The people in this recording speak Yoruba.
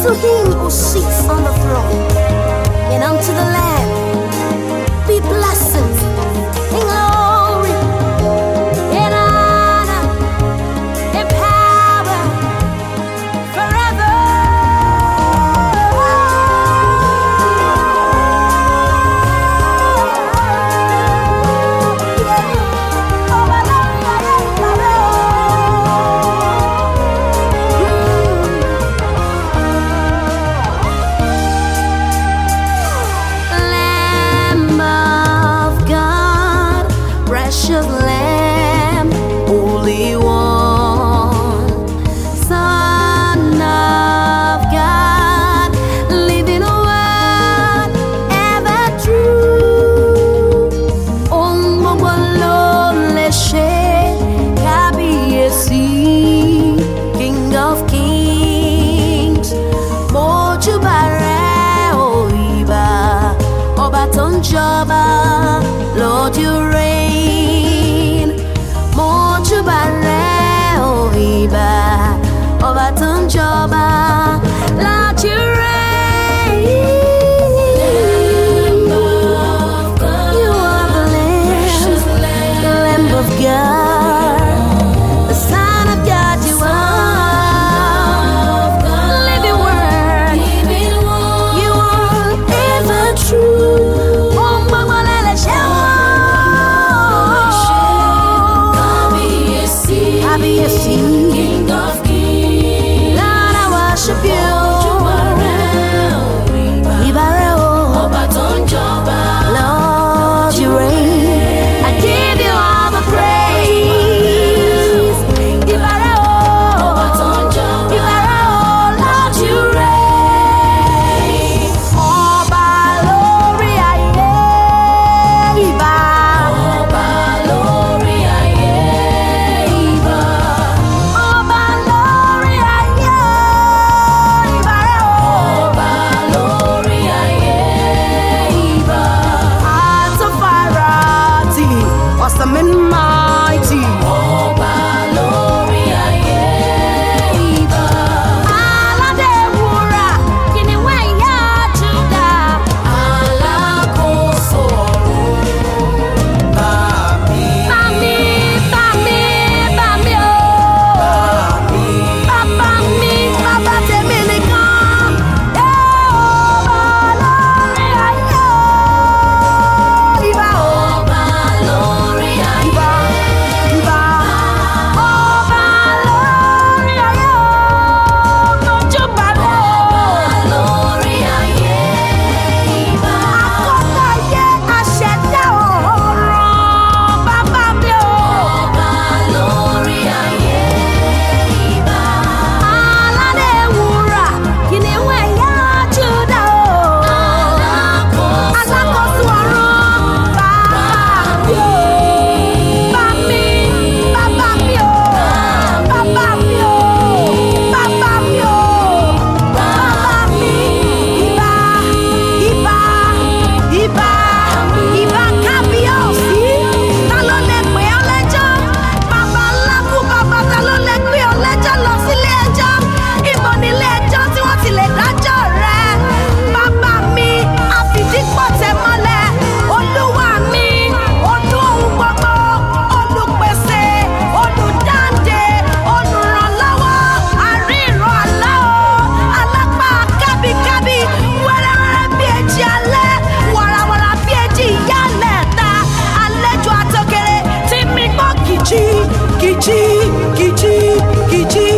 unto him who sits on the throne, and unto the Lamb be blessings and glory and honor and power forever. Precious Lamb, Holy One, Son of God, living Word, ever true. Ohun gbogbo ló lè ṣe, kábíyèsí, King of Kings. Mojúbà rẹ̀ o ìbà, ọba tó ń jọba, Lord you reign. Mojúbà rẹ̀ o ìbà, ọba tó ń jọba, Lord you reign. Lamb of God, you are the Lamb, the Lamb of God, the Son of God you are, living Word, you are ever true. King of Kings, Lord, I worship you. Ọba tó ń jọba, Lord, you reign. I give you all the praise. Ọba tó ń jọba, Lord, you reign. Ọba lórí ayé, ìbà. Ọba lórí ayé, ìbà. Ọba lórí ayé, ìbà rẹ̀ o. Ọba lórí ayé, ìbà. Àtọ́farati, awesome and mighty. Ọba lórí ayé, ìbà. Aládé wúrà, kìnìún ẹ̀yà Júdà. Alákòóso ọ̀run. Bàmí o. Bàbá mi, bàbá tèmi nìkan. Ọba lórí ayé o. Ìbà o. Ọba lórí ayé. Ìbà. Ọba lórí ayé o. Mojúbà rẹ̀ o. Ọba lórí ayé. Ìbà. Àkọ́kọ́ ayé, aṣẹ̀dá ọ̀run. Bàbá mi o. Ọba lórí ayé. Ìbà. Aládé wúrà, kìnìún ẹ̀yà Júdà o. Alákòóso ọ̀run. Bàbá mi o. Bàbá mi o. Bàbá mi o. Bàbá mi o. Bàbá mi. Ìbà. Ìbà. Ìbà kábíyèsí. Ta ló lè pè ọ́ lẹ́jọ́? Bàbá ńlá kú bàbá, ta ló lè pè ọ́ lẹ́jọ́ lọ sílé ẹjọ́? Ibo nílé ẹjọ́ tí wọ́n ti lè dájọ́ rẹ̀? Bàbá mi, àfìdípọ̀tẹ̀ mọ́lẹ̀. Olúwa mi, olú ohun gbogbo, olùpèsè, olùdáǹdè, olùrànlọ́wọ́, àríran àlá o, alápá kábíkábí, wẹ́rẹ́wẹ́rẹ́ bí èjì alẹ́, wàràwàrà bí èjì ìyálẹ̀ ta, àlejò àtọkẹrẹ tí mi gbọ́ kìjì, kìjì, kìjì, kìjì.